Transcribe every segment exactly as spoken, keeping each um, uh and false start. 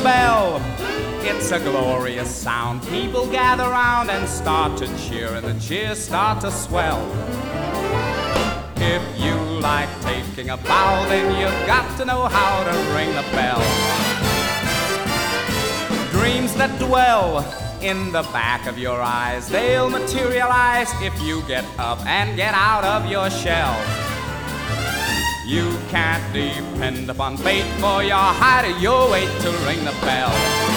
bell. It's a glorious sound. People gather round and start to cheer, and the cheers start to swell. If you like taking a bow, then you've got to know how to ring the bell. Dreams that dwell in the back of your eyes, they'll materialize if you get up and get out of your shell. You can't depend upon fate for your height or your weight to ring the bell.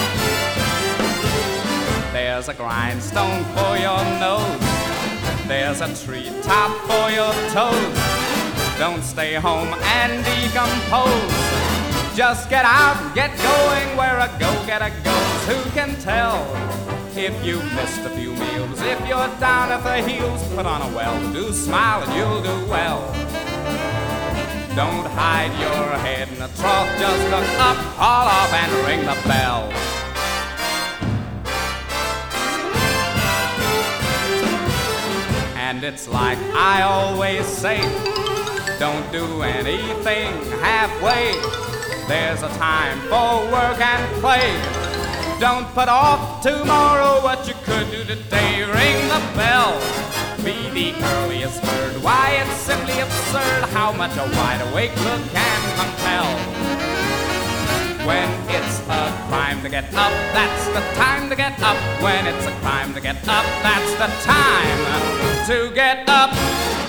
There's a grindstone for your nose, there's a treetop for your toes. Don't stay home and decompose. Just get out and get going where a go-getter goes. Who can tell if you've missed a few meals? If you're down at the heels, put on a well-to-do smile and you'll do well. Don't hide your head in a trough, just look up, haul off and ring the bell. And it's like I always say, don't do anything halfway. There's a time for work and play. Don't put off tomorrow what you could do today. Ring the bell, be the earliest bird. Why, it's simply absurd how much a wide-awake look can compel. When it's a crime to get up, that's the time to get up. When it's a crime to get up, that's the time to get up.